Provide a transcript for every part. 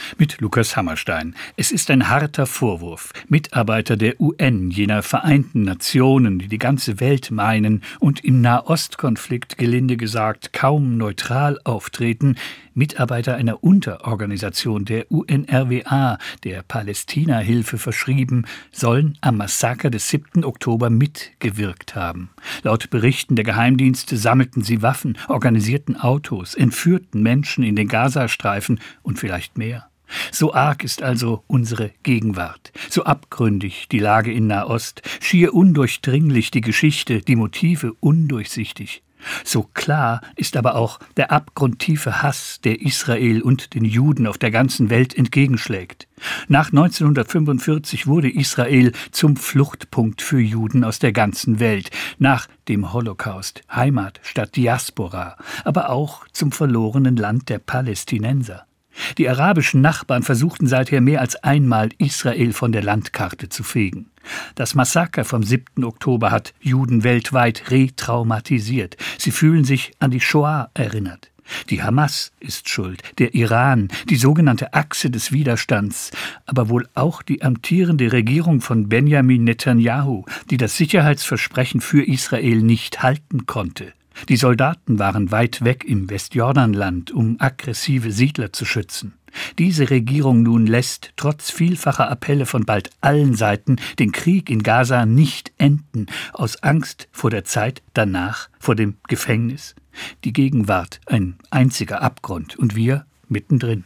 Mit Lukas Hammerstein. Es ist ein harter Vorwurf. Mitarbeiter der UN, jener Vereinten Nationen, die die ganze Welt meinen und im Nahostkonflikt, gelinde gesagt, kaum neutral auftreten, Mitarbeiter einer Unterorganisation der UNRWA, der Palästina-Hilfe verschrieben, sollen am Massaker des 7. Oktober mitgewirkt haben. Laut Berichten der Geheimdienste sammelten sie Waffen, organisierten Autos, entführten Menschen in den Gazastreifen und vielleicht mehr. So arg ist also unsere Gegenwart, so abgründig die Lage in Nahost, schier undurchdringlich die Geschichte, die Motive undurchsichtig. So klar ist aber auch der abgrundtiefe Hass, der Israel und den Juden auf der ganzen Welt entgegenschlägt. Nach 1945 wurde Israel zum Fluchtpunkt für Juden aus der ganzen Welt, nach dem Holocaust, Heimat statt Diaspora, aber auch zum verlorenen Land der Palästinenser. Die arabischen Nachbarn versuchten seither mehr als einmal, Israel von der Landkarte zu fegen. Das Massaker vom 7. Oktober hat Juden weltweit retraumatisiert. Sie fühlen sich an die Shoah erinnert. Die Hamas ist schuld, der Iran, die sogenannte Achse des Widerstands, aber wohl auch die amtierende Regierung von Benjamin Netanyahu, die das Sicherheitsversprechen für Israel nicht halten konnte. Die Soldaten waren weit weg im Westjordanland, um aggressive Siedler zu schützen. Diese Regierung nun lässt trotz vielfacher Appelle von bald allen Seiten den Krieg in Gaza nicht enden, aus Angst vor der Zeit danach, vor dem Gefängnis. Die Gegenwart ein einziger Abgrund und wir mittendrin.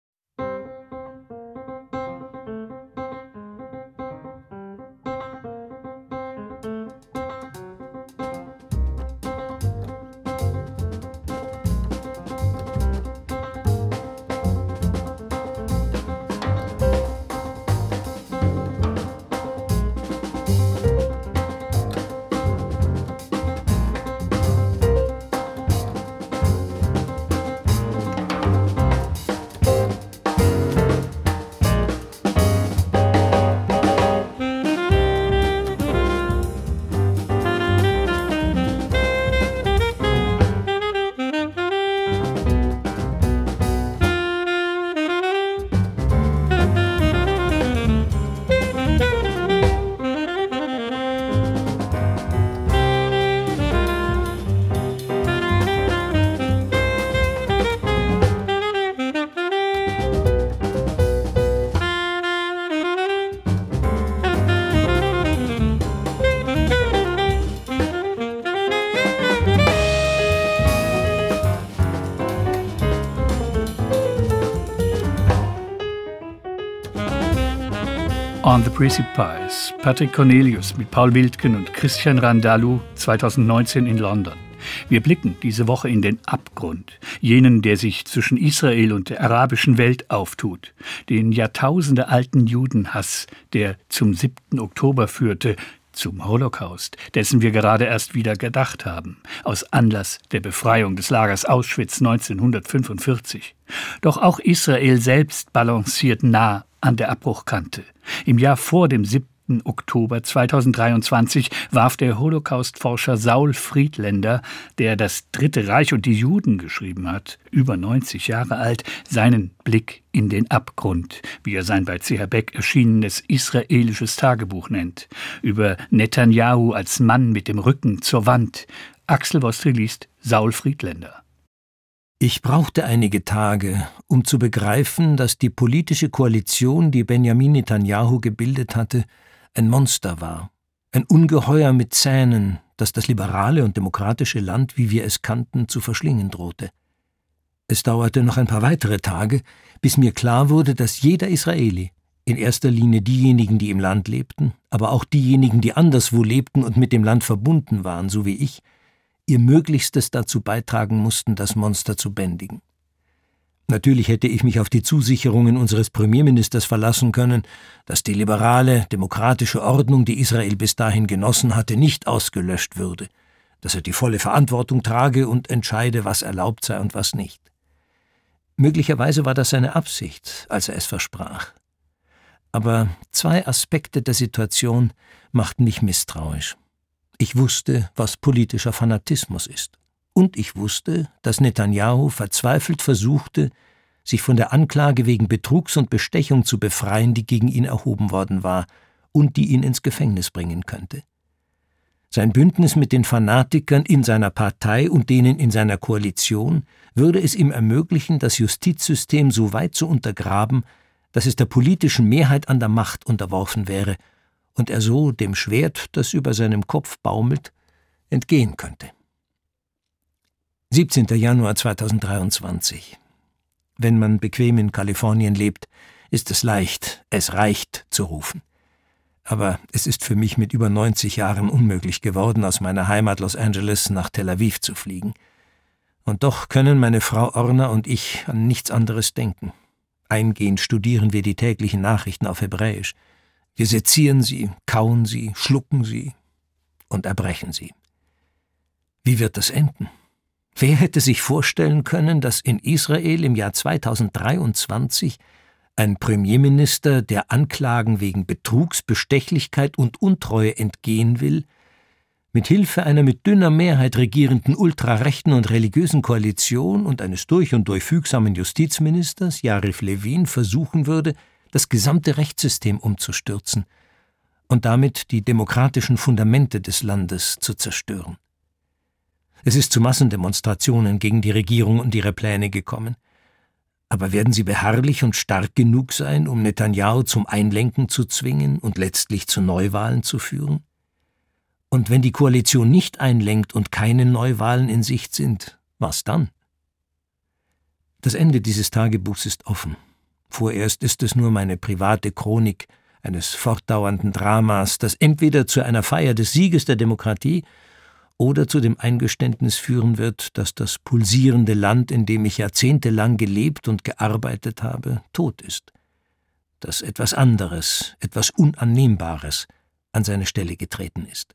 On the Precipice, Patrick Cornelius mit Paul Wildken und Christian Randalou, 2019 in London. Wir blicken diese Woche in den Abgrund, jenen, der sich zwischen Israel und der arabischen Welt auftut, den jahrtausendealten Judenhass, der zum 7. Oktober führte, zum Holocaust, dessen wir gerade erst wieder gedacht haben, aus Anlass der Befreiung des Lagers Auschwitz 1945. Doch auch Israel selbst balanciert nah an der Abbruchkante. Im Jahr vor dem 7. Oktober 2023 warf der Holocaust-Forscher Saul Friedländer, der das Dritte Reich und die Juden geschrieben hat, über 90 Jahre alt, seinen Blick in den Abgrund, wie er sein bei C.H. Beck erschienenes israelisches Tagebuch nennt, über Netanyahu als Mann mit dem Rücken zur Wand. Axel Vostri liest Saul Friedländer. Ich brauchte einige Tage, um zu begreifen, dass die politische Koalition, die Benjamin Netanyahu gebildet hatte, ein Monster war, ein Ungeheuer mit Zähnen, das das liberale und demokratische Land, wie wir es kannten, zu verschlingen drohte. Es dauerte noch ein paar weitere Tage, bis mir klar wurde, dass jeder Israeli, in erster Linie diejenigen, die im Land lebten, aber auch diejenigen, die anderswo lebten und mit dem Land verbunden waren, so wie ich, ihr Möglichstes dazu beitragen mussten, das Monster zu bändigen. Natürlich hätte ich mich auf die Zusicherungen unseres Premierministers verlassen können, dass die liberale, demokratische Ordnung, die Israel bis dahin genossen hatte, nicht ausgelöscht würde, dass er die volle Verantwortung trage und entscheide, was erlaubt sei und was nicht. Möglicherweise war das seine Absicht, als er es versprach. Aber zwei Aspekte der Situation machten mich misstrauisch. Ich wusste, was politischer Fanatismus ist. Und ich wusste, dass Netanyahu verzweifelt versuchte, sich von der Anklage wegen Betrugs und Bestechung zu befreien, die gegen ihn erhoben worden war und die ihn ins Gefängnis bringen könnte. Sein Bündnis mit den Fanatikern in seiner Partei und denen in seiner Koalition würde es ihm ermöglichen, das Justizsystem so weit zu untergraben, dass es der politischen Mehrheit an der Macht unterworfen wäre und er so dem Schwert, das über seinem Kopf baumelt, entgehen könnte. 17. Januar 2023. Wenn man bequem in Kalifornien lebt, ist es leicht, es reicht zu rufen. Aber es ist für mich mit über 90 Jahren unmöglich geworden, aus meiner Heimat Los Angeles nach Tel Aviv zu fliegen. Und doch können meine Frau Orna und ich an nichts anderes denken. Eingehend studieren wir die täglichen Nachrichten auf Hebräisch. Wir sezieren sie, kauen sie, schlucken sie und erbrechen sie. Wie wird das enden? Wer hätte sich vorstellen können, dass in Israel im Jahr 2023 ein Premierminister, der Anklagen wegen Betrugs, Bestechlichkeit und Untreue entgehen will, mit Hilfe einer mit dünner Mehrheit regierenden ultrarechten und religiösen Koalition und eines durch und durch fügsamen Justizministers, Yariv Levin, versuchen würde, das gesamte Rechtssystem umzustürzen und damit die demokratischen Fundamente des Landes zu zerstören. Es ist zu Massendemonstrationen gegen die Regierung und ihre Pläne gekommen. Aber werden sie beharrlich und stark genug sein, um Netanyahu zum Einlenken zu zwingen und letztlich zu Neuwahlen zu führen? Und wenn die Koalition nicht einlenkt und keine Neuwahlen in Sicht sind, was dann? Das Ende dieses Tagebuchs ist offen. Vorerst ist es nur meine private Chronik eines fortdauernden Dramas, das entweder zu einer Feier des Sieges der Demokratie oder zu dem Eingeständnis führen wird, dass das pulsierende Land, in dem ich jahrzehntelang gelebt und gearbeitet habe, tot ist, dass etwas anderes, etwas Unannehmbares an seine Stelle getreten ist.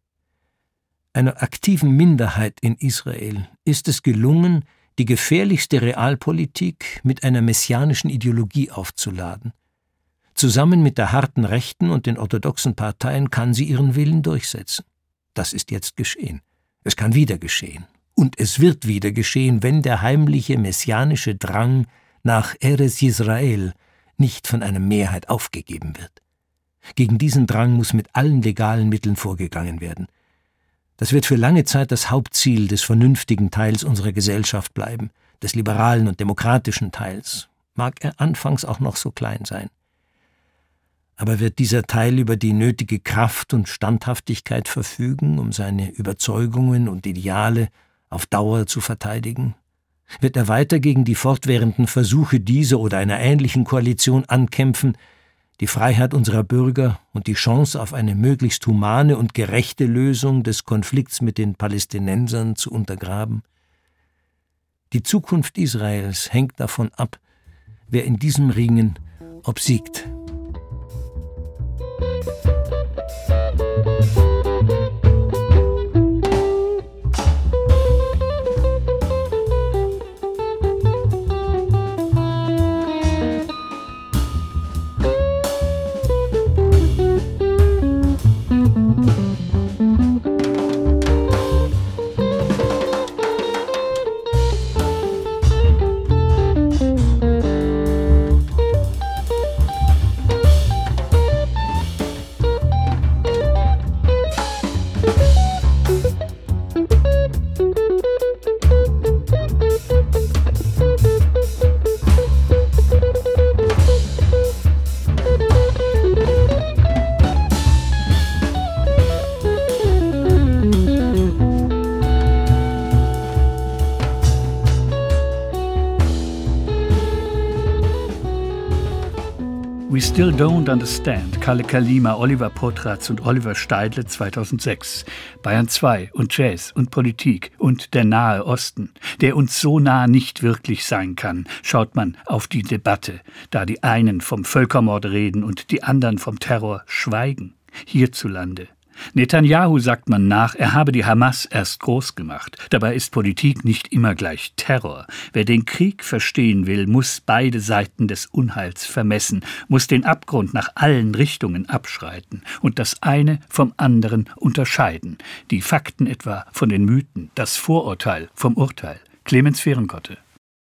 Einer aktiven Minderheit in Israel ist es gelungen, die gefährlichste Realpolitik mit einer messianischen Ideologie aufzuladen. Zusammen mit der harten Rechten und den orthodoxen Parteien kann sie ihren Willen durchsetzen. Das ist jetzt geschehen. Es kann wieder geschehen. Und es wird wieder geschehen, wenn der heimliche messianische Drang nach Eretz Yisrael nicht von einer Mehrheit aufgegeben wird. Gegen diesen Drang muss mit allen legalen Mitteln vorgegangen werden. Das wird für lange Zeit das Hauptziel des vernünftigen Teils unserer Gesellschaft bleiben, des liberalen und demokratischen Teils, mag er anfangs auch noch so klein sein. Aber wird dieser Teil über die nötige Kraft und Standhaftigkeit verfügen, um seine Überzeugungen und Ideale auf Dauer zu verteidigen? Wird er weiter gegen die fortwährenden Versuche dieser oder einer ähnlichen Koalition ankämpfen, die Freiheit unserer Bürger und die Chance auf eine möglichst humane und gerechte Lösung des Konflikts mit den Palästinensern zu untergraben? Die Zukunft Israels hängt davon ab, wer in diesem Ringen obsiegt. We Still Don't Understand, Kalle Kalima, Oliver Potratz und Oliver Steidle 2006. Bayern 2 und Jazz und Politik und der Nahe Osten, der uns so nah nicht wirklich sein kann, schaut man auf die Debatte, da die einen vom Völkermord reden und die anderen vom Terror schweigen, hierzulande. Netanyahu sagt man nach, er habe die Hamas erst groß gemacht. Dabei ist Politik nicht immer gleich Terror. Wer den Krieg verstehen will, muss beide Seiten des Unheils vermessen, muss den Abgrund nach allen Richtungen abschreiten und das eine vom anderen unterscheiden. Die Fakten etwa von den Mythen, das Vorurteil vom Urteil. Clemens Fehrenkotte.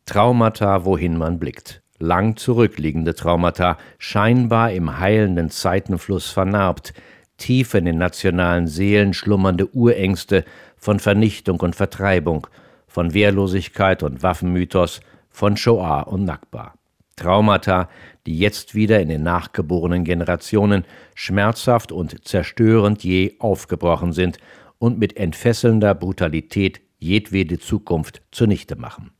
Traumata, wohin man blickt. Lang zurückliegende Traumata, scheinbar im heilenden Zeitenfluss vernarbt, tief in den nationalen Seelen schlummernde Urängste von Vernichtung und Vertreibung, von Wehrlosigkeit und Waffenmythos, von Shoah und Nakba. Traumata, die jetzt wieder in den nachgeborenen Generationen schmerzhaft und zerstörend je aufgebrochen sind und mit entfesselnder Brutalität jedwede Zukunft zunichte machen.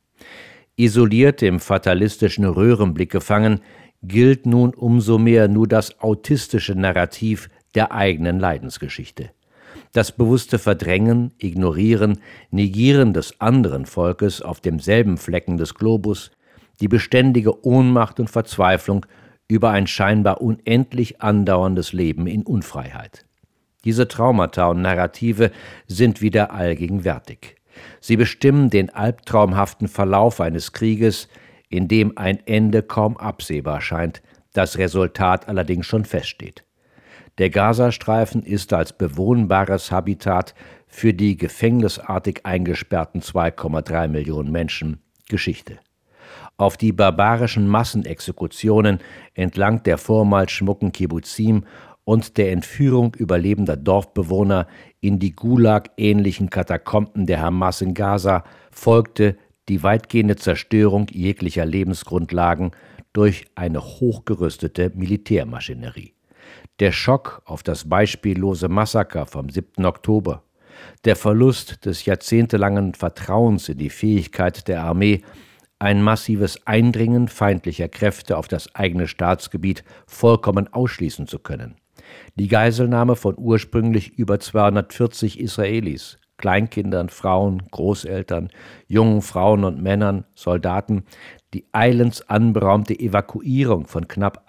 Isoliert im fatalistischen Röhrenblick gefangen, gilt nun umso mehr nur das autistische Narrativ der eigenen Leidensgeschichte. Das bewusste Verdrängen, Ignorieren, Negieren des anderen Volkes auf demselben Flecken des Globus, die beständige Ohnmacht und Verzweiflung über ein scheinbar unendlich andauerndes Leben in Unfreiheit. Diese Traumata und Narrative sind wieder allgegenwärtig. Sie bestimmen den albtraumhaften Verlauf eines Krieges, in dem ein Ende kaum absehbar scheint, das Resultat allerdings schon feststeht. Der Gazastreifen ist als bewohnbares Habitat für die gefängnisartig eingesperrten 2,3 Millionen Menschen Geschichte. Auf die barbarischen Massenexekutionen entlang der vormals schmucken Kibbuzim und der Entführung überlebender Dorfbewohner in die Gulag-ähnlichen Katakomben der Hamas in Gaza folgte die weitgehende Zerstörung jeglicher Lebensgrundlagen durch eine hochgerüstete Militärmaschinerie. Der Schock auf das beispiellose Massaker vom 7. Oktober, der Verlust des jahrzehntelangen Vertrauens in die Fähigkeit der Armee, ein massives Eindringen feindlicher Kräfte auf das eigene Staatsgebiet vollkommen ausschließen zu können. Die Geiselnahme von ursprünglich über 240 Israelis, Kleinkindern, Frauen, Großeltern, jungen Frauen und Männern, Soldaten, die eilends anberaumte Evakuierung von knapp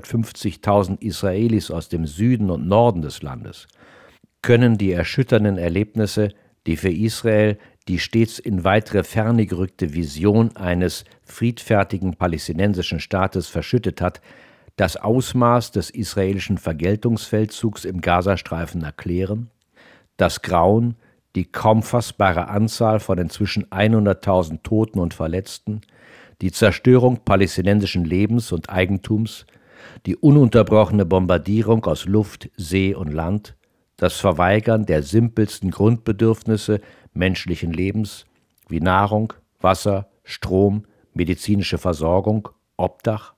150.000 Israelis aus dem Süden und Norden des Landes, können die erschütternden Erlebnisse, die für Israel die stets in weitere Ferne gerückte Vision eines friedfertigen palästinensischen Staates verschüttet hat, das Ausmaß des israelischen Vergeltungsfeldzugs im Gazastreifen erklären? Das Grauen, die kaum fassbare Anzahl von inzwischen 100.000 Toten und Verletzten, die Zerstörung palästinensischen Lebens und Eigentums, die ununterbrochene Bombardierung aus Luft, See und Land, das Verweigern der simpelsten Grundbedürfnisse menschlichen Lebens wie Nahrung, Wasser, Strom, medizinische Versorgung, Obdach,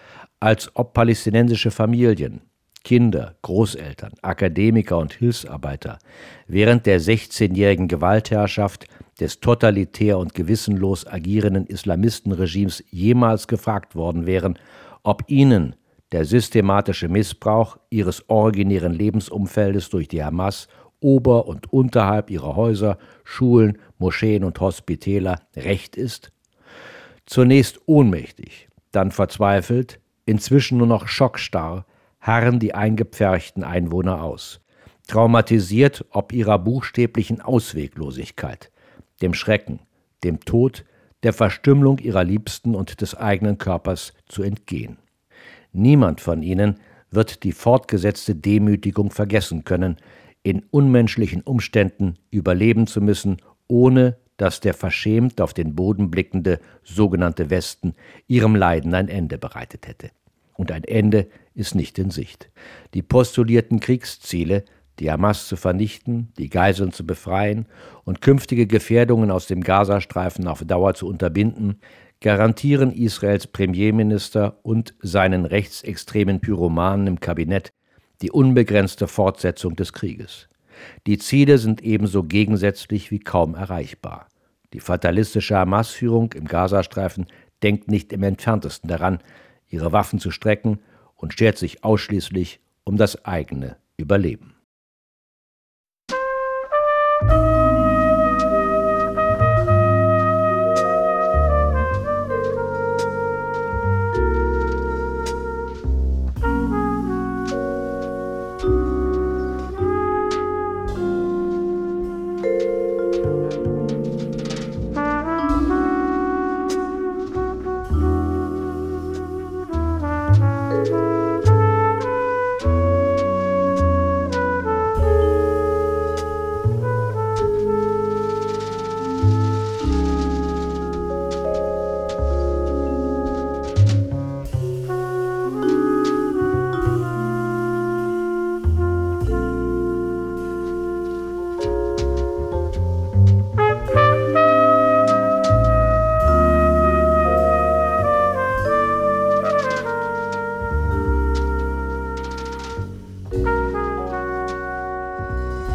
als ob palästinensische Familien, Kinder, Großeltern, Akademiker und Hilfsarbeiter während der 16-jährigen Gewaltherrschaft des totalitär und gewissenlos agierenden Islamistenregimes jemals gefragt worden wären, ob ihnen der systematische Missbrauch ihres originären Lebensumfeldes durch die Hamas ober- und unterhalb ihrer Häuser, Schulen, Moscheen und Hospitäler recht ist? Zunächst ohnmächtig, dann verzweifelt, inzwischen nur noch schockstarr, harren die eingepferchten Einwohner aus, traumatisiert ob ihrer buchstäblichen Ausweglosigkeit, dem Schrecken, dem Tod, der Verstümmelung ihrer Liebsten und des eigenen Körpers zu entgehen. Niemand von ihnen wird die fortgesetzte Demütigung vergessen können, in unmenschlichen Umständen überleben zu müssen, ohne dass der verschämt auf den Boden blickende sogenannte Westen ihrem Leiden ein Ende bereitet hätte. Und ein Ende ist nicht in Sicht. Die postulierten Kriegsziele, die Hamas zu vernichten, die Geiseln zu befreien und künftige Gefährdungen aus dem Gazastreifen auf Dauer zu unterbinden, garantieren Israels Premierminister und seinen rechtsextremen Pyromanen im Kabinett die unbegrenzte Fortsetzung des Krieges. Die Ziele sind ebenso gegensätzlich wie kaum erreichbar. Die fatalistische Hamas-Führung im Gazastreifen denkt nicht im Entferntesten daran, ihre Waffen zu strecken und schert sich ausschließlich um das eigene Überleben.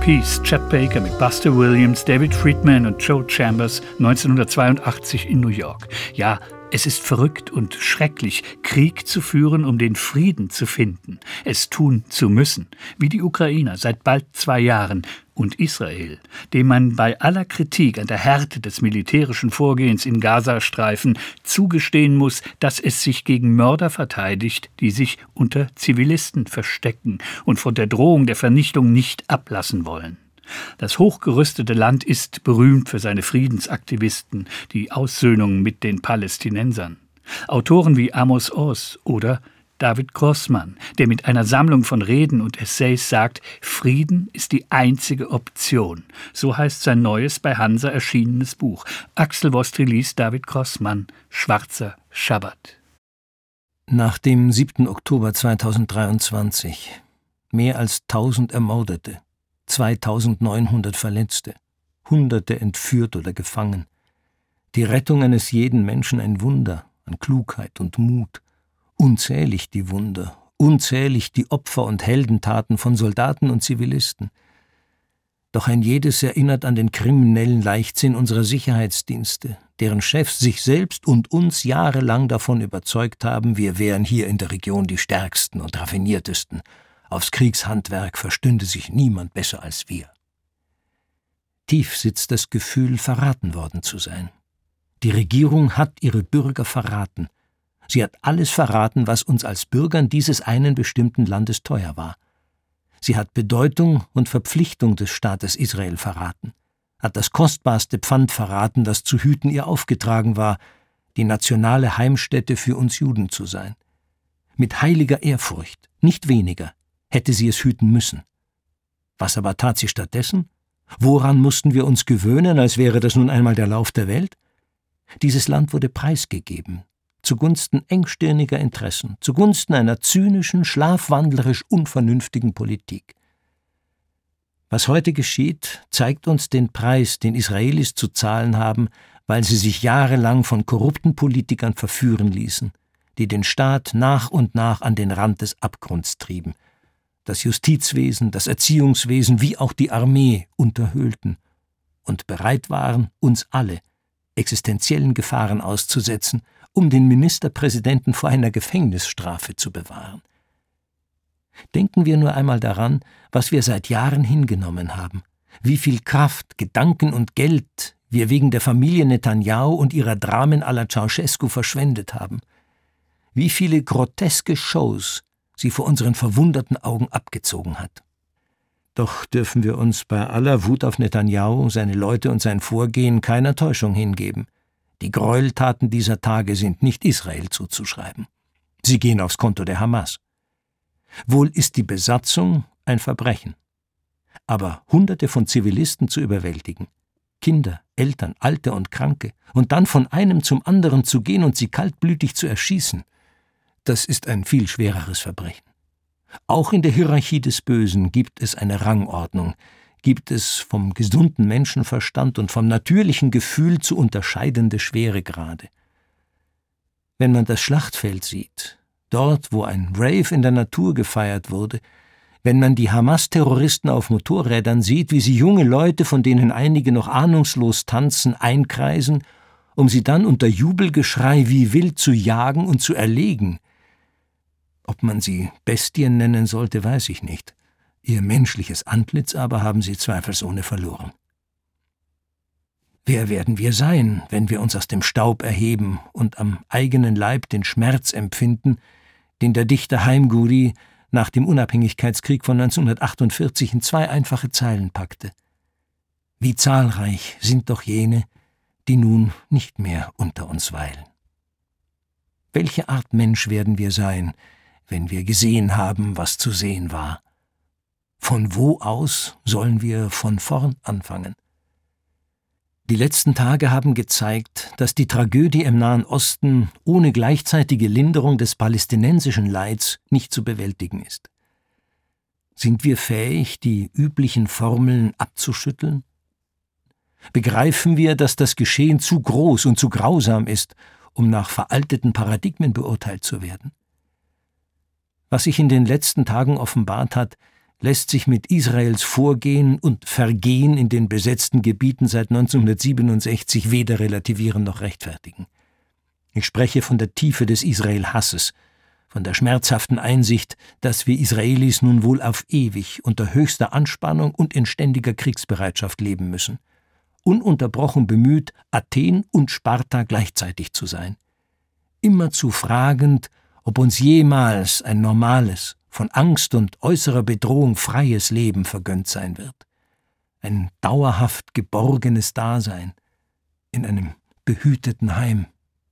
Peace, Chet Baker mit Buster Williams, David Friedman und Joe Chambers 1982 in New York. Ja, es ist verrückt und schrecklich, Krieg zu führen, um den Frieden zu finden, es tun zu müssen, wie die Ukrainer seit bald 2 Jahren und Israel, dem man bei aller Kritik an der Härte des militärischen Vorgehens im Gazastreifen zugestehen muss, dass es sich gegen Mörder verteidigt, die sich unter Zivilisten verstecken und von der Drohung der Vernichtung nicht ablassen wollen. Das hochgerüstete Land ist berühmt für seine Friedensaktivisten, die Aussöhnung mit den Palästinensern. Autoren wie Amos Oz oder David Grossman, der mit einer Sammlung von Reden und Essays sagt, Frieden ist die einzige Option. So heißt sein neues bei Hansa erschienenes Buch. Axel Vostri liest David Grossman, Schwarzer Schabbat. Nach dem 7. Oktober 2023 mehr als 1000 Ermordete, 2900 Verletzte, Hunderte entführt oder gefangen. Die Rettung eines jeden Menschen ein Wunder an Klugheit und Mut. Unzählig die Wunder, unzählig die Opfer und Heldentaten von Soldaten und Zivilisten. Doch ein jedes erinnert an den kriminellen Leichtsinn unserer Sicherheitsdienste, deren Chefs sich selbst und uns jahrelang davon überzeugt haben, wir wären hier in der Region die stärksten und raffiniertesten. Aufs Kriegshandwerk verstünde sich niemand besser als wir. Tief sitzt das Gefühl, verraten worden zu sein. Die Regierung hat ihre Bürger verraten. Sie hat alles verraten, was uns als Bürgern dieses einen bestimmten Landes teuer war. Sie hat Bedeutung und Verpflichtung des Staates Israel verraten, hat das kostbarste Pfand verraten, das zu hüten ihr aufgetragen war, die nationale Heimstätte für uns Juden zu sein. Mit heiliger Ehrfurcht, nicht weniger, hätte sie es hüten müssen. Was aber tat sie stattdessen? Woran mussten wir uns gewöhnen, als wäre das nun einmal der Lauf der Welt? Dieses Land wurde preisgegeben, zugunsten engstirniger Interessen, zugunsten einer zynischen, schlafwandlerisch unvernünftigen Politik. Was heute geschieht, zeigt uns den Preis, den Israelis zu zahlen haben, weil sie sich jahrelang von korrupten Politikern verführen ließen, die den Staat nach und nach an den Rand des Abgrunds trieben, das Justizwesen, das Erziehungswesen wie auch die Armee unterhöhlten und bereit waren, uns alle existenziellen Gefahren auszusetzen, um den Ministerpräsidenten vor einer Gefängnisstrafe zu bewahren. Denken wir nur einmal daran, was wir seit Jahren hingenommen haben, wie viel Kraft, Gedanken und Geld wir wegen der Familie Netanyahu und ihrer Dramen à la Ceausescu verschwendet haben, wie viele groteske Shows sie vor unseren verwunderten Augen abgezogen hat. Doch dürfen wir uns bei aller Wut auf Netanyahu, seine Leute und sein Vorgehen keiner Täuschung hingeben. Die Gräueltaten dieser Tage sind nicht Israel zuzuschreiben. Sie gehen aufs Konto der Hamas. Wohl ist die Besatzung ein Verbrechen. Aber Hunderte von Zivilisten zu überwältigen, Kinder, Eltern, Alte und Kranke, und dann von einem zum anderen zu gehen und sie kaltblütig zu erschießen, das ist ein viel schwereres Verbrechen. Auch in der Hierarchie des Bösen gibt es eine Rangordnung, gibt es vom gesunden Menschenverstand und vom natürlichen Gefühl zu unterscheidende Schweregrade. Wenn man das Schlachtfeld sieht, dort, wo ein Rave in der Natur gefeiert wurde, wenn man die Hamas-Terroristen auf Motorrädern sieht, wie sie junge Leute, von denen einige noch ahnungslos tanzen, einkreisen, um sie dann unter Jubelgeschrei wie wild zu jagen und zu erlegen. Ob man sie Bestien nennen sollte, weiß ich nicht. Ihr menschliches Antlitz aber haben sie zweifelsohne verloren. Wer werden wir sein, wenn wir uns aus dem Staub erheben und am eigenen Leib den Schmerz empfinden, den der Dichter Haim Guri nach dem Unabhängigkeitskrieg von 1948 in 2 einfache Zeilen packte? Wie zahlreich sind doch jene, die nun nicht mehr unter uns weilen. Welche Art Mensch werden wir sein, wenn wir gesehen haben, was zu sehen war? Von wo aus sollen wir von vorn anfangen? Die letzten Tage haben gezeigt, dass die Tragödie im Nahen Osten ohne gleichzeitige Linderung des palästinensischen Leids nicht zu bewältigen ist. Sind wir fähig, die üblichen Formeln abzuschütteln? Begreifen wir, dass das Geschehen zu groß und zu grausam ist, um nach veralteten Paradigmen beurteilt zu werden? Was sich in den letzten Tagen offenbart hat, lässt sich mit Israels Vorgehen und Vergehen in den besetzten Gebieten seit 1967 weder relativieren noch rechtfertigen. Ich spreche von der Tiefe des Israel-Hasses, von der schmerzhaften Einsicht, dass wir Israelis nun wohl auf ewig unter höchster Anspannung und in ständiger Kriegsbereitschaft leben müssen, ununterbrochen bemüht, Athen und Sparta gleichzeitig zu sein. Immerzu fragend, ob uns jemals ein normales, von Angst und äußerer Bedrohung freies Leben vergönnt sein wird. Ein dauerhaft geborgenes Dasein in einem behüteten Heim.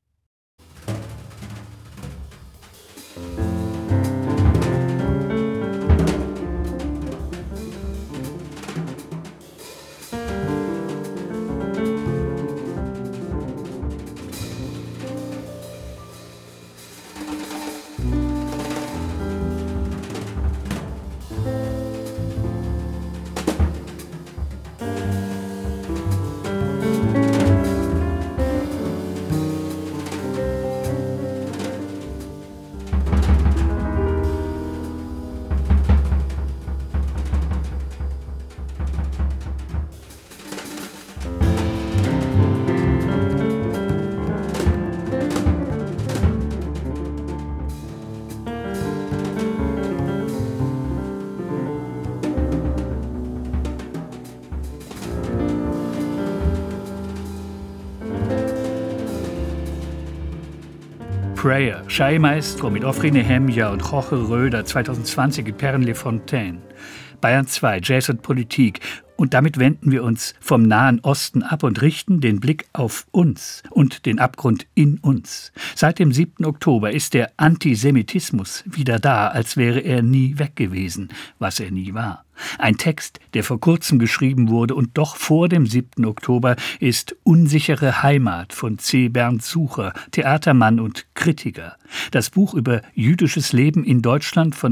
Prayer, Schei Maestro mit Ofri Nehemia und Jorge Röder 2020 in Pernes-les-Fontaines. Bayern 2, Jazz und Politik. Und damit wenden wir uns vom Nahen Osten ab und richten den Blick auf uns und den Abgrund in uns. Seit dem 7. Oktober ist der Antisemitismus wieder da, als wäre er nie weg gewesen, was er nie war. Ein Text, der vor kurzem geschrieben wurde und doch vor dem 7. Oktober, ist Unsichere Heimat von C. Bernd Sucher, Theatermann und Kritiker. Das Buch über jüdisches Leben in Deutschland von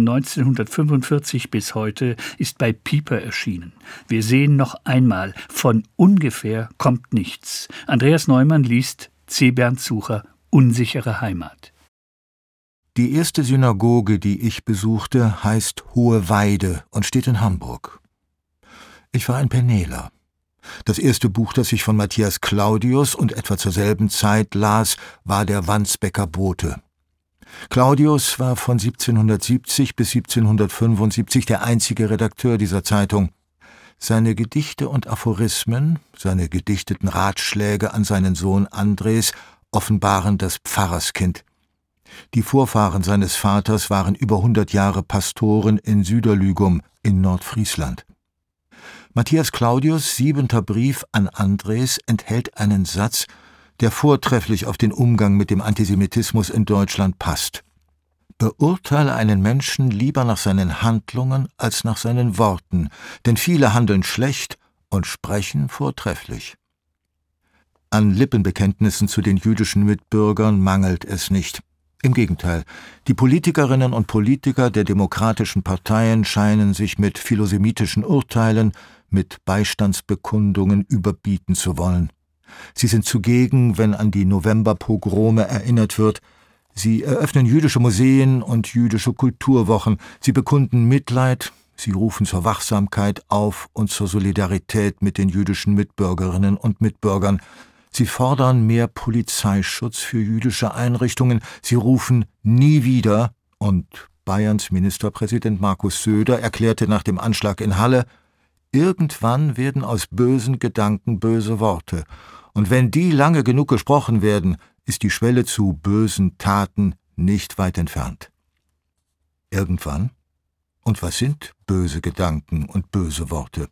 1945 bis heute ist bei Piper erschienen. Wir sehen noch einmal, von ungefähr kommt nichts. Andreas Neumann liest C. Bernd Sucher, Unsichere Heimat. Die erste Synagoge, die ich besuchte, heißt Hohe Weide und steht in Hamburg. Ich war ein Penneler. Das erste Buch, das ich von Matthias Claudius und etwa zur selben Zeit las, war der Wandsbeker Bote. Claudius war von 1770 bis 1775 der einzige Redakteur dieser Zeitung. Seine Gedichte und Aphorismen, seine gedichteten Ratschläge an seinen Sohn Andres offenbaren das Pfarrerskind. Die Vorfahren seines Vaters waren über 100 Jahre Pastoren in Süderlügum in Nordfriesland. Matthias Claudius' 7. Brief an Andres enthält einen Satz, der vortrefflich auf den Umgang mit dem Antisemitismus in Deutschland passt. Beurteile einen Menschen lieber nach seinen Handlungen als nach seinen Worten, denn viele handeln schlecht und sprechen vortrefflich. An Lippenbekenntnissen zu den jüdischen Mitbürgern mangelt es nicht. Im Gegenteil, die Politikerinnen und Politiker der demokratischen Parteien scheinen sich mit philosemitischen Urteilen, mit Beistandsbekundungen überbieten zu wollen. Sie sind zugegen, wenn an die Novemberpogrome erinnert wird. Sie eröffnen jüdische Museen und jüdische Kulturwochen. Sie bekunden Mitleid, sie rufen zur Wachsamkeit auf und zur Solidarität mit den jüdischen Mitbürgerinnen und Mitbürgern. Sie fordern mehr Polizeischutz für jüdische Einrichtungen. Sie rufen nie wieder, und Bayerns Ministerpräsident Markus Söder erklärte nach dem Anschlag in Halle, irgendwann werden aus bösen Gedanken böse Worte. Und wenn die lange genug gesprochen werden, ist die Schwelle zu bösen Taten nicht weit entfernt. Irgendwann? Und was sind böse Gedanken und böse Worte?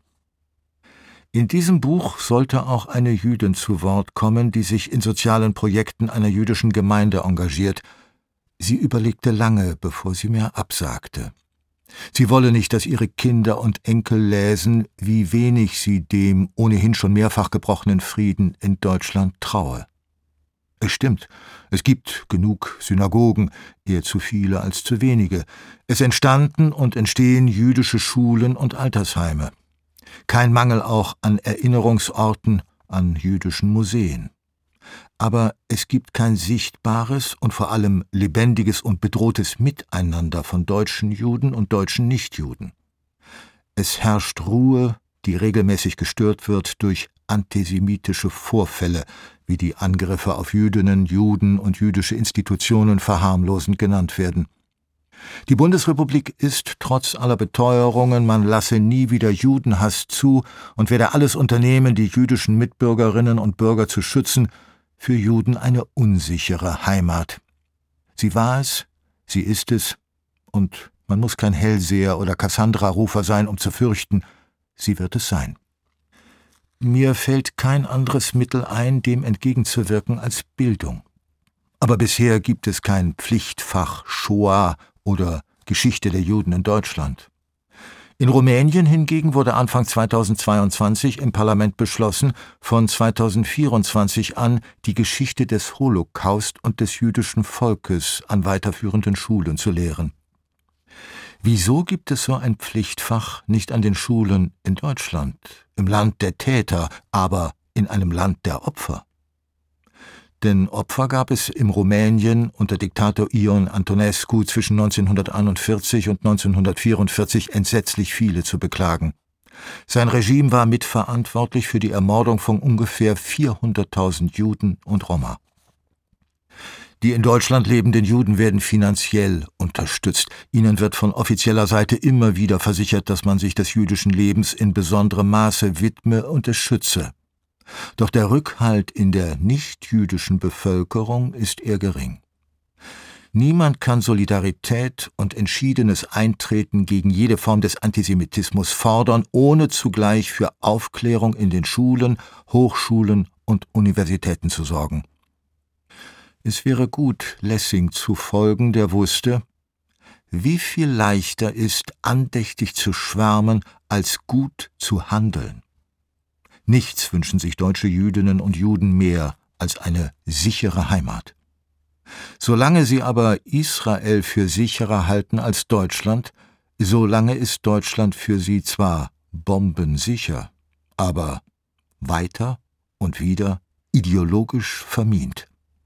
In diesem Buch sollte auch eine Jüdin zu Wort kommen, die sich in sozialen Projekten einer jüdischen Gemeinde engagiert. Sie überlegte lange, bevor sie mir absagte. Sie wolle nicht, dass ihre Kinder und Enkel läsen, wie wenig sie dem ohnehin schon mehrfach gebrochenen Frieden in Deutschland traue. Es stimmt, es gibt genug Synagogen, eher zu viele als zu wenige. Es entstanden und entstehen jüdische Schulen und Altersheime. Kein Mangel auch an Erinnerungsorten, an jüdischen Museen. Aber es gibt kein sichtbares und vor allem lebendiges und bedrohtes Miteinander von deutschen Juden und deutschen Nichtjuden. Es herrscht Ruhe, die regelmäßig gestört wird durch antisemitische Vorfälle, wie die Angriffe auf Jüdinnen, Juden und jüdische Institutionen verharmlosend genannt werden. Die Bundesrepublik ist trotz aller Beteuerungen, man lasse nie wieder Judenhass zu und werde alles unternehmen, die jüdischen Mitbürgerinnen und Bürger zu schützen, für Juden eine unsichere Heimat. Sie war es, sie ist es, und man muss kein Hellseher oder Kassandra-Rufer sein, um zu fürchten, sie wird es sein. Mir fällt kein anderes Mittel ein, dem entgegenzuwirken als Bildung. Aber bisher gibt es kein Pflichtfach Shoah oder Geschichte der Juden in Deutschland. In Rumänien hingegen wurde Anfang 2022 im Parlament beschlossen, von 2024 an die Geschichte des Holocaust und des jüdischen Volkes an weiterführenden Schulen zu lehren. Wieso gibt es so ein Pflichtfach nicht an den Schulen in Deutschland, im Land der Täter, aber in einem Land der Opfer? Denn Opfer gab es in Rumänien unter Diktator Ion Antonescu zwischen 1941 und 1944 entsetzlich viele zu beklagen. Sein Regime war mitverantwortlich für die Ermordung von ungefähr 400.000 Juden und Roma. Die in Deutschland lebenden Juden werden finanziell unterstützt. Ihnen wird von offizieller Seite immer wieder versichert, dass man sich des jüdischen Lebens in besonderem Maße widme und es schütze. Doch der Rückhalt in der nichtjüdischen Bevölkerung ist eher gering. Niemand kann Solidarität und entschiedenes Eintreten gegen jede Form des Antisemitismus fordern, ohne zugleich für Aufklärung in den Schulen, Hochschulen und Universitäten zu sorgen. Es wäre gut, Lessing zu folgen, der wusste, wie viel leichter ist, andächtig zu schwärmen, als gut zu handeln. Nichts wünschen sich deutsche Jüdinnen und Juden mehr als eine sichere Heimat. Solange sie aber Israel für sicherer halten als Deutschland, solange ist Deutschland für sie zwar bombensicher, aber weiter und wieder ideologisch vermint.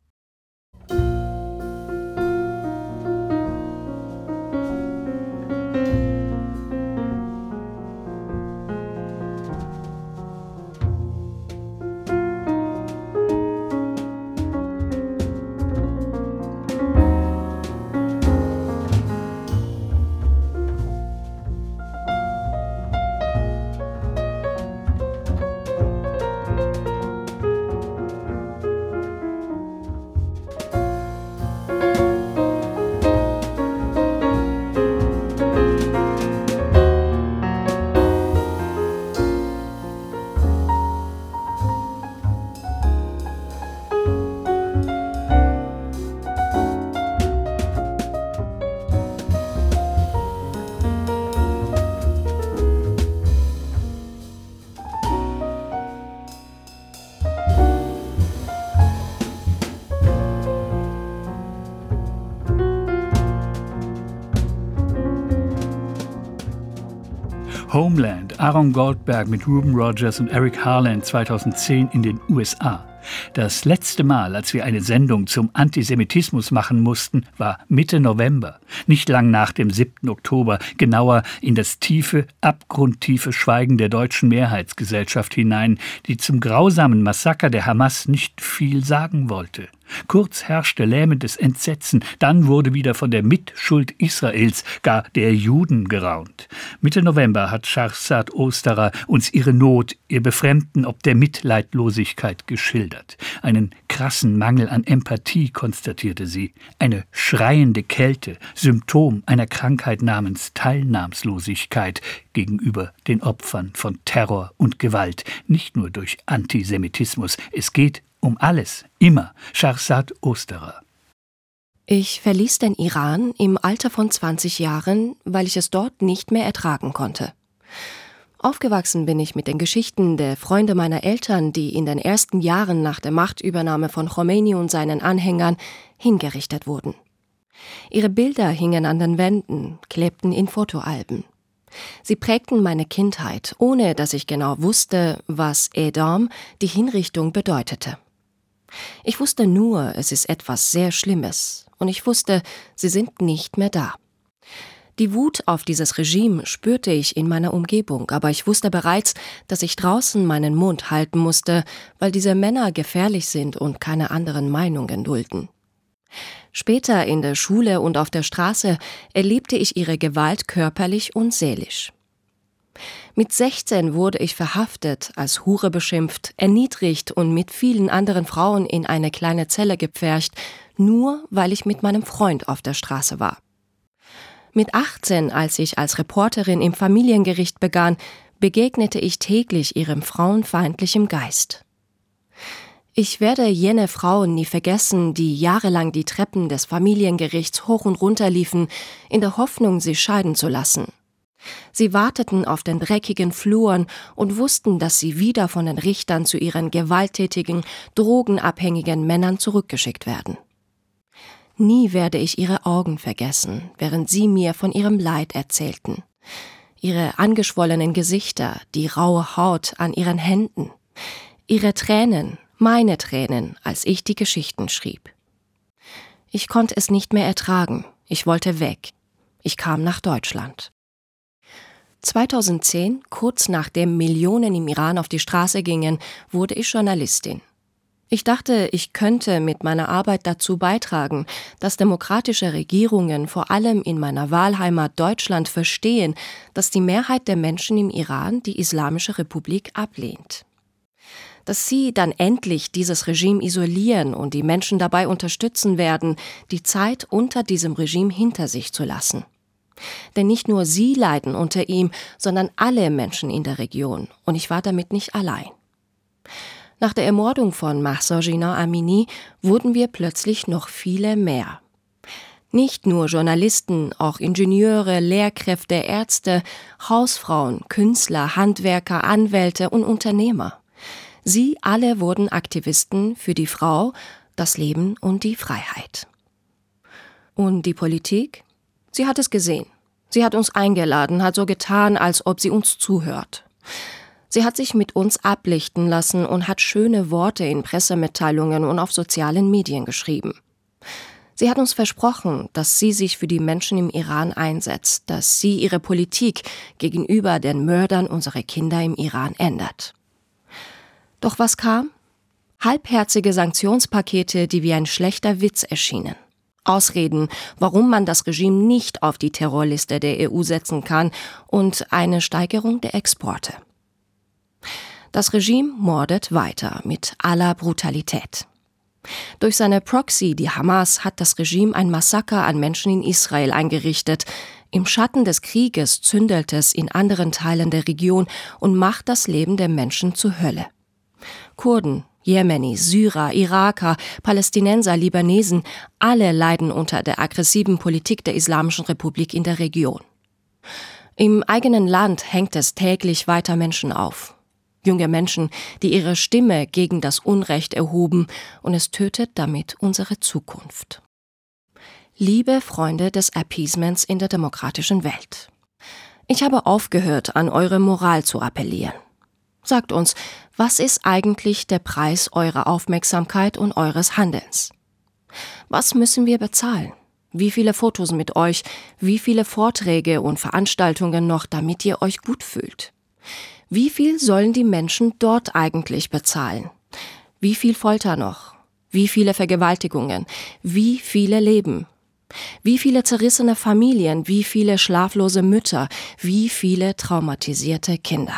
Homeland, Aaron Goldberg mit Ruben Rogers und Eric Harland 2010 in den USA. Das letzte Mal, als wir eine Sendung zum Antisemitismus machen mussten, war Mitte November, nicht lang nach dem 7. Oktober, genauer in das tiefe, abgrundtiefe Schweigen der deutschen Mehrheitsgesellschaft hinein, die zum grausamen Massaker der Hamas nicht viel sagen wollte. Kurz herrschte lähmendes Entsetzen, dann wurde wieder von der Mitschuld Israels, gar der Juden geraunt. Mitte November hat Shahrzad Osterer uns ihre Not, ihr Befremden ob der Mitleidlosigkeit geschildert. Einen krassen Mangel an Empathie konstatierte sie, eine schreiende Kälte, Symptom einer Krankheit namens Teilnahmslosigkeit gegenüber den Opfern von Terror und Gewalt, nicht nur durch Antisemitismus. Es geht um alles, immer. Shahrzad Osterer. Ich verließ den Iran im Alter von 20 Jahren, weil ich es dort nicht mehr ertragen konnte. Aufgewachsen bin ich mit den Geschichten der Freunde meiner Eltern, die in den ersten Jahren nach der Machtübernahme von Khomeini und seinen Anhängern hingerichtet wurden. Ihre Bilder hingen an den Wänden, klebten in Fotoalben. Sie prägten meine Kindheit, ohne dass ich genau wusste, was Edam, die Hinrichtung, bedeutete. Ich wusste nur, es ist etwas sehr Schlimmes, und ich wusste, sie sind nicht mehr da. Die Wut auf dieses Regime spürte ich in meiner Umgebung, aber ich wusste bereits, dass ich draußen meinen Mund halten musste, weil diese Männer gefährlich sind und keine anderen Meinungen dulden. Später in der Schule und auf der Straße erlebte ich ihre Gewalt körperlich und seelisch. Mit 16 wurde ich verhaftet, als Hure beschimpft, erniedrigt und mit vielen anderen Frauen in eine kleine Zelle gepfercht, nur weil ich mit meinem Freund auf der Straße war. Mit 18, als ich als Reporterin im Familiengericht begann, begegnete ich täglich ihrem frauenfeindlichen Geist. Ich werde jene Frauen nie vergessen, die jahrelang die Treppen des Familiengerichts hoch und runter liefen, in der Hoffnung, sie scheiden zu lassen. Sie warteten auf den dreckigen Fluren und wussten, dass sie wieder von den Richtern zu ihren gewalttätigen, drogenabhängigen Männern zurückgeschickt werden. Nie werde ich ihre Augen vergessen, während sie mir von ihrem Leid erzählten. Ihre angeschwollenen Gesichter, die raue Haut an ihren Händen, ihre Tränen, meine Tränen, als ich die Geschichten schrieb. Ich konnte es nicht mehr ertragen. Ich wollte weg. Ich kam nach Deutschland. 2010, kurz nachdem Millionen im Iran auf die Straße gingen, wurde ich Journalistin. Ich dachte, ich könnte mit meiner Arbeit dazu beitragen, dass demokratische Regierungen vor allem in meiner Wahlheimat Deutschland verstehen, dass die Mehrheit der Menschen im Iran die Islamische Republik ablehnt. Dass sie dann endlich dieses Regime isolieren und die Menschen dabei unterstützen werden, die Zeit unter diesem Regime hinter sich zu lassen. Denn nicht nur sie leiden unter ihm, sondern alle Menschen in der Region. Und ich war damit nicht allein. Nach der Ermordung von Mahsa Jina Amini wurden wir plötzlich noch viele mehr. Nicht nur Journalisten, auch Ingenieure, Lehrkräfte, Ärzte, Hausfrauen, Künstler, Handwerker, Anwälte und Unternehmer. Sie alle wurden Aktivisten für die Frau, das Leben und die Freiheit. Und die Politik? Sie hat es gesehen. Sie hat uns eingeladen, hat so getan, als ob sie uns zuhört. Sie hat sich mit uns ablichten lassen und hat schöne Worte in Pressemitteilungen und auf sozialen Medien geschrieben. Sie hat uns versprochen, dass sie sich für die Menschen im Iran einsetzt, dass sie ihre Politik gegenüber den Mördern unserer Kinder im Iran ändert. Doch was kam? Halbherzige Sanktionspakete, die wie ein schlechter Witz erschienen. Ausreden, warum man das Regime nicht auf die Terrorliste der EU setzen kann und eine Steigerung der Exporte. Das Regime mordet weiter mit aller Brutalität. Durch seine Proxy, die Hamas, hat das Regime ein Massaker an Menschen in Israel eingerichtet. Im Schatten des Krieges zündelt es in anderen Teilen der Region und macht das Leben der Menschen zur Hölle. Kurden, Jemenis, Syrer, Iraker, Palästinenser, Libanesen, alle leiden unter der aggressiven Politik der Islamischen Republik in der Region. Im eigenen Land hängt es täglich weiter Menschen auf. Junge Menschen, die ihre Stimme gegen das Unrecht erhoben, und es tötet damit unsere Zukunft. Liebe Freunde des Appeasements in der demokratischen Welt. Ich habe aufgehört, an eure Moral zu appellieren. Sagt uns, was ist eigentlich der Preis eurer Aufmerksamkeit und eures Handelns? Was müssen wir bezahlen? Wie viele Fotos mit euch, wie viele Vorträge und Veranstaltungen noch, damit ihr euch gut fühlt? Wie viel sollen die Menschen dort eigentlich bezahlen? Wie viel Folter noch? Wie viele Vergewaltigungen? Wie viele Leben? Wie viele zerrissene Familien? Wie viele schlaflose Mütter? Wie viele traumatisierte Kinder?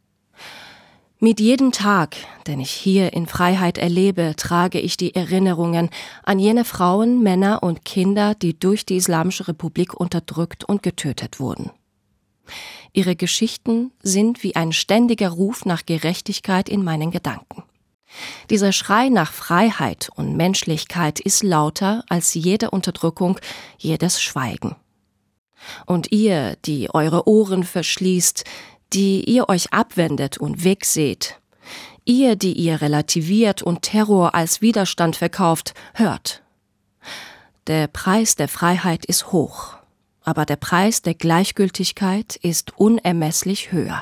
Mit jedem Tag, den ich hier in Freiheit erlebe, trage ich die Erinnerungen an jene Frauen, Männer und Kinder, die durch die Islamische Republik unterdrückt und getötet wurden. Ihre Geschichten sind wie ein ständiger Ruf nach Gerechtigkeit in meinen Gedanken. Dieser Schrei nach Freiheit und Menschlichkeit ist lauter als jede Unterdrückung, jedes Schweigen. Und ihr, die eure Ohren verschließt, die ihr euch abwendet und wegseht, ihr, die ihr relativiert und Terror als Widerstand verkauft, hört. Der Preis der Freiheit ist hoch, aber der Preis der Gleichgültigkeit ist unermesslich höher.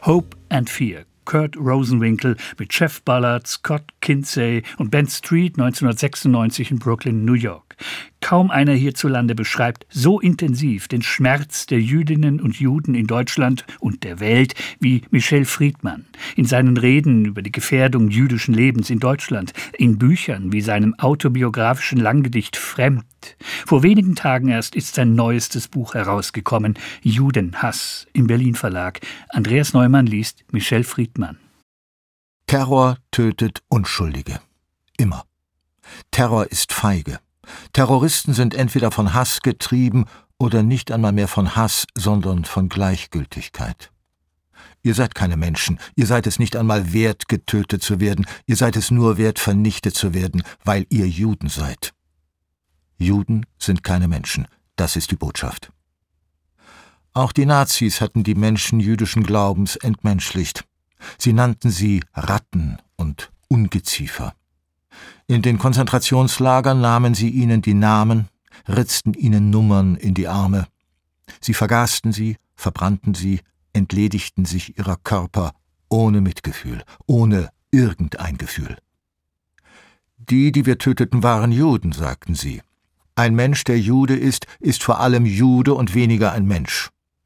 Hope and Fear. Kurt Rosenwinkel mit Jeff Ballard, Scott Kinsey und Ben Street 1996 in Brooklyn, New York. Kaum einer hierzulande beschreibt so intensiv den Schmerz der Jüdinnen und Juden in Deutschland und der Welt wie Michel Friedmann. In seinen Reden über die Gefährdung jüdischen Lebens in Deutschland, in Büchern wie seinem autobiografischen Langgedicht Fremd. Vor wenigen Tagen erst ist sein neuestes Buch herausgekommen, Judenhass, im Berlin Verlag. Andreas Neumann liest Michel Friedmann. Terror tötet Unschuldige. Immer. Terror ist feige. Terroristen sind entweder von Hass getrieben oder nicht einmal mehr von Hass, sondern von Gleichgültigkeit. Ihr seid keine Menschen, ihr seid es nicht einmal wert, getötet zu werden, ihr seid es nur wert, vernichtet zu werden, weil ihr Juden seid. Juden sind keine Menschen, das ist die Botschaft. Auch die Nazis hatten die Menschen jüdischen Glaubens entmenschlicht. Sie nannten sie Ratten und Ungeziefer. In den Konzentrationslagern nahmen sie ihnen die Namen, ritzten ihnen Nummern in die Arme. Sie vergasten sie, verbrannten sie, entledigten sich ihrer Körper ohne Mitgefühl, ohne irgendein Gefühl. Die wir töteten, waren Juden, sagten sie. Ein Mensch, der Jude ist vor allem Jude und weniger ein Mensch.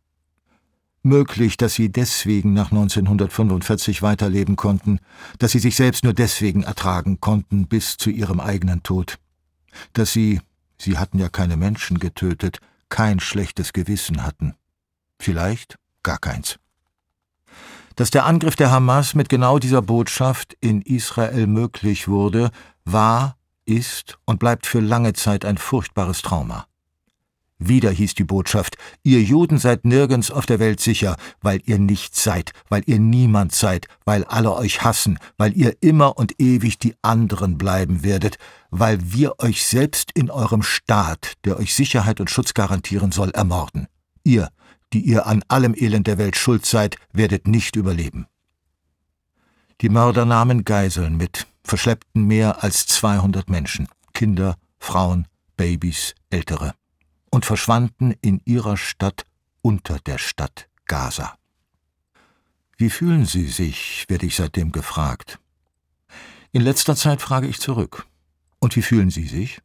Möglich, dass sie deswegen nach 1945 weiterleben konnten, dass sie sich selbst nur deswegen ertragen konnten bis zu ihrem eigenen Tod. Dass sie hatten ja keine Menschen getötet, kein schlechtes Gewissen hatten. Vielleicht gar keins. Dass der Angriff der Hamas mit genau dieser Botschaft in Israel möglich wurde, war, ist und bleibt für lange Zeit ein furchtbares Trauma. Wieder hieß die Botschaft, ihr Juden seid nirgends auf der Welt sicher, weil ihr nichts seid, weil ihr niemand seid, weil alle euch hassen, weil ihr immer und ewig die anderen bleiben werdet, weil wir euch selbst in eurem Staat, der euch Sicherheit und Schutz garantieren soll, ermorden. Ihr, die ihr an allem Elend der Welt schuld seid, werdet nicht überleben. Die Mörder nahmen Geiseln mit, verschleppten mehr als 200 Menschen, Kinder, Frauen, Babys, Ältere, und verschwanden in ihrer Stadt unter der Stadt Gaza. Wie fühlen Sie sich, werde ich seitdem gefragt. In letzter Zeit frage ich zurück. Und wie fühlen Sie sich?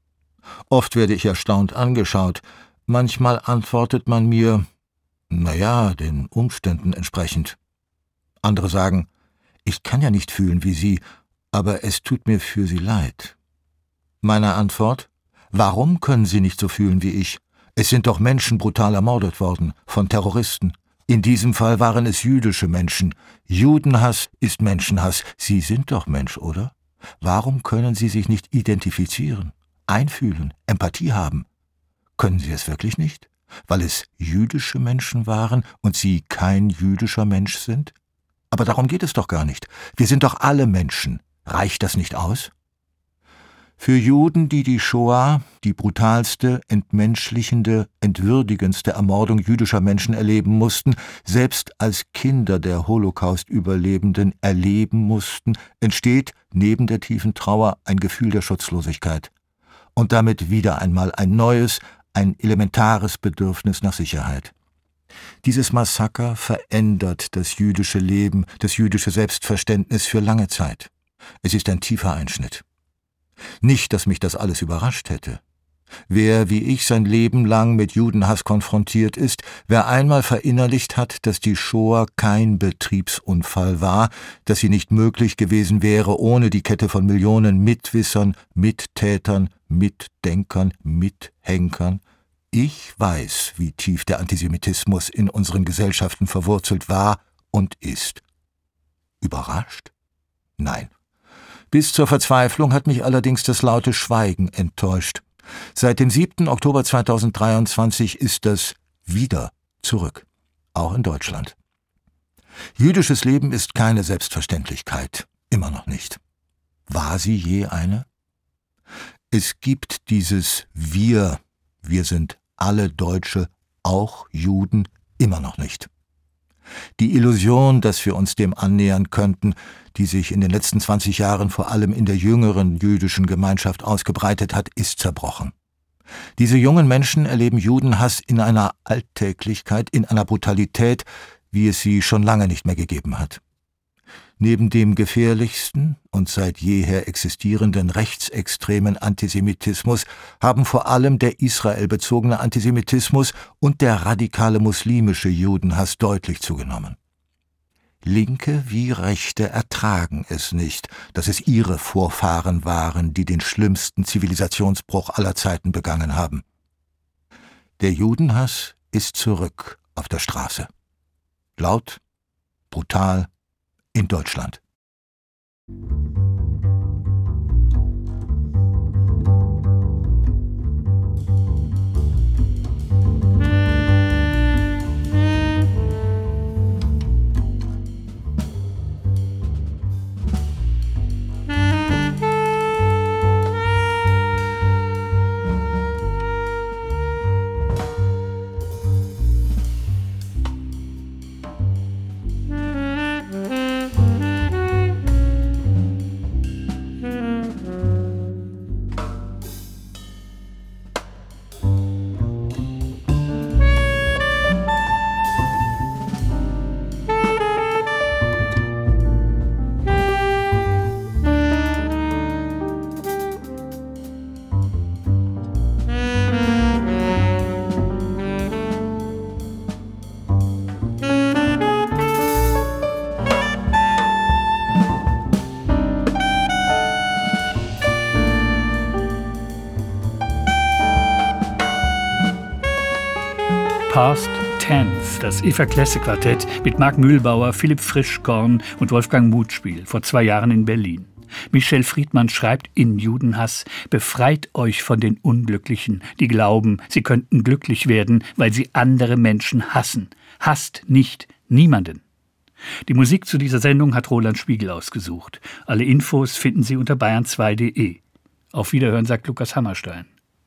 Oft werde ich erstaunt angeschaut. Manchmal antwortet man mir, naja, den Umständen entsprechend. Andere sagen, ich kann ja nicht fühlen wie Sie, aber es tut mir für Sie leid. Meine Antwort: Warum können Sie nicht so fühlen wie ich? Es sind doch Menschen brutal ermordet worden, von Terroristen. In diesem Fall waren es jüdische Menschen. Judenhass ist Menschenhass. Sie sind doch Mensch, oder? Warum können Sie sich nicht identifizieren, einfühlen, Empathie haben? Können Sie es wirklich nicht? Weil es jüdische Menschen waren und Sie kein jüdischer Mensch sind? Aber darum geht es doch gar nicht. Wir sind doch alle Menschen. Reicht das nicht aus? Für Juden, die die Shoah, die brutalste, entmenschlichende, entwürdigendste Ermordung jüdischer Menschen erleben mussten, selbst als Kinder der Holocaust-Überlebenden erleben mussten, entsteht neben der tiefen Trauer ein Gefühl der Schutzlosigkeit. Und damit wieder einmal ein neues, ein elementares Bedürfnis nach Sicherheit. Dieses Massaker verändert das jüdische Leben, das jüdische Selbstverständnis für lange Zeit. Es ist ein tiefer Einschnitt. Nicht, dass mich das alles überrascht hätte. Wer wie ich sein Leben lang mit Judenhass konfrontiert ist, wer einmal verinnerlicht hat, dass die Shoah kein Betriebsunfall war, dass sie nicht möglich gewesen wäre ohne die Kette von Millionen Mitwissern, Mittätern, Mitdenkern, Mithenkern. Ich weiß, wie tief der Antisemitismus in unseren Gesellschaften verwurzelt war und ist. Überrascht? Nein. Bis zur Verzweiflung hat mich allerdings das laute Schweigen enttäuscht. Seit dem 7. Oktober 2023 ist das wieder zurück, auch in Deutschland. Jüdisches Leben ist keine Selbstverständlichkeit, immer noch nicht. War sie je eine? Es gibt dieses Wir sind alle Deutsche, auch Juden, immer noch nicht. Die Illusion, dass wir uns dem annähern könnten, die sich in den letzten 20 Jahren vor allem in der jüngeren jüdischen Gemeinschaft ausgebreitet hat, ist zerbrochen. Diese jungen Menschen erleben Judenhass in einer Alltäglichkeit, in einer Brutalität, wie es sie schon lange nicht mehr gegeben hat. Neben dem gefährlichsten und seit jeher existierenden rechtsextremen Antisemitismus haben vor allem der israelbezogene Antisemitismus und der radikale muslimische Judenhass deutlich zugenommen. Linke wie Rechte ertragen es nicht, dass es ihre Vorfahren waren, die den schlimmsten Zivilisationsbruch aller Zeiten begangen haben. Der Judenhass ist zurück auf der Straße. Laut, brutal, in Deutschland. Past Tense, das Eva Klesse Quartett mit Marc Mühlbauer, Philipp Frischkorn und Wolfgang Mutspiel, vor 2 Jahren in Berlin. Michel Friedmann schreibt in Judenhass: Befreit euch von den Unglücklichen, die glauben, sie könnten glücklich werden, weil sie andere Menschen hassen. Hasst nicht niemanden. Die Musik zu dieser Sendung hat Roland Spiegel ausgesucht. Alle Infos finden Sie unter bayern2.de. Auf Wiederhören, sagt Lukas Hammerstein.